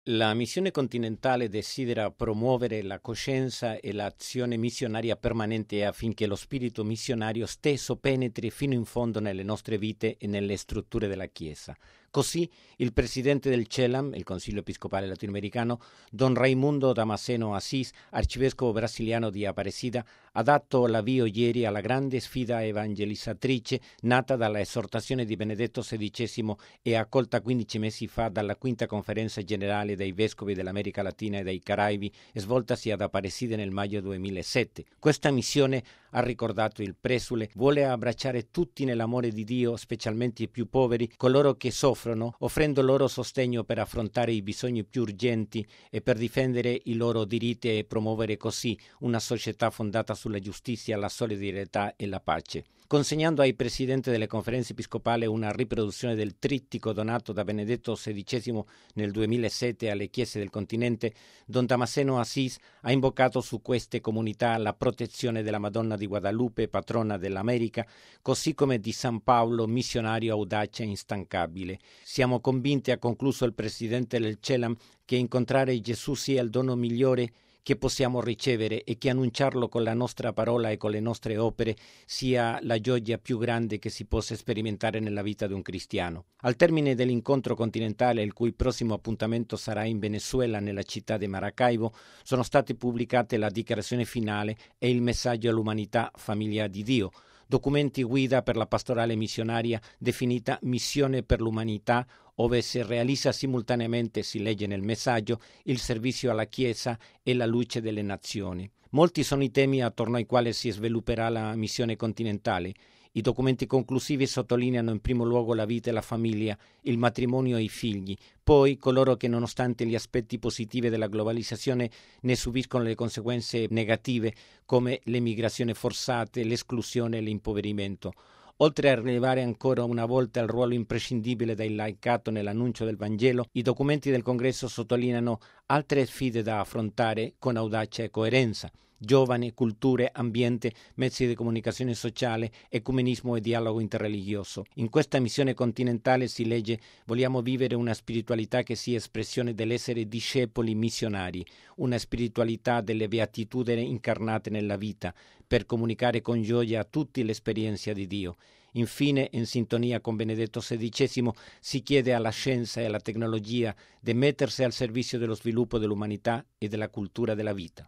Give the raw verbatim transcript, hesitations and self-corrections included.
La missione continentale desidera promuovere la coscienza e l'azione missionaria permanente affinché lo spirito missionario stesso penetri fino in fondo nelle nostre vite e nelle strutture della Chiesa. Così il presidente del CELAM, il Consiglio Episcopale Latinoamericano, Don Raimundo Damasceno Assis, arcivescovo brasiliano di Aparecida, ha dato l'avvio ieri alla grande sfida evangelizzatrice nata dalla esortazione di Benedetto sedicesimo e accolta quindici mesi fa dalla quinta conferenza generale dei vescovi dell'America Latina e dei Caraibi, svoltasi ad Aparecida nel maggio duemilasette. Questa missione, ha ricordato il presule, vuole abbracciare tutti nell'amore di Dio, specialmente i più poveri, coloro che soffrono, offrendo loro sostegno per affrontare i bisogni più urgenti e per difendere i loro diritti e promuovere così una società fondata sulla giustizia, la solidarietà e la pace. Consegnando ai presidenti delle conferenze episcopali una riproduzione del trittico donato da Benedetto sedicesimo nel duemilasette alle chiese del continente, Don Damasceno Assis ha invocato su queste comunità la protezione della Madonna di Guadalupe, patrona dell'America, così come di San Paolo, missionario audace e instancabile. Siamo convinti, ha concluso il presidente del CELAM, che incontrare Gesù sia il dono migliore che possiamo ricevere e che annunciarlo con la nostra parola e con le nostre opere sia la gioia più grande che si possa sperimentare nella vita di un cristiano. Al termine dell'incontro continentale, il cui prossimo appuntamento sarà in Venezuela, nella città di Maracaibo, sono state pubblicate la dichiarazione finale e il messaggio all'umanità, famiglia di Dio, documenti guida per la pastorale missionaria definita Missione per l'Umanità, ove si realizza simultaneamente, si legge nel messaggio, il servizio alla Chiesa e la luce delle nazioni. Molti sono i temi attorno ai quali si svilupperà la missione continentale. I documenti conclusivi sottolineano in primo luogo la vita e la famiglia, il matrimonio e i figli, poi coloro che nonostante gli aspetti positivi della globalizzazione ne subiscono le conseguenze negative come l'emigrazione forzata, l'esclusione e l'impoverimento. Oltre a rilevare ancora una volta il ruolo imprescindibile del laicato nell'annuncio del Vangelo, i documenti del Congresso sottolineano altre sfide da affrontare con audacia e coerenza: giovani, culture, ambiente, mezzi di comunicazione sociale, ecumenismo e dialogo interreligioso. In questa missione continentale si legge: vogliamo vivere una spiritualità che sia espressione dell'essere discepoli missionari, una spiritualità delle beatitudini incarnate nella vita, per comunicare con gioia a tutti l'esperienza di Dio. Infine, in sintonia con Benedetto sedicesimo, si chiede alla scienza e alla tecnologia di mettersi al servizio dello sviluppo dell'umanità e della cultura della vita.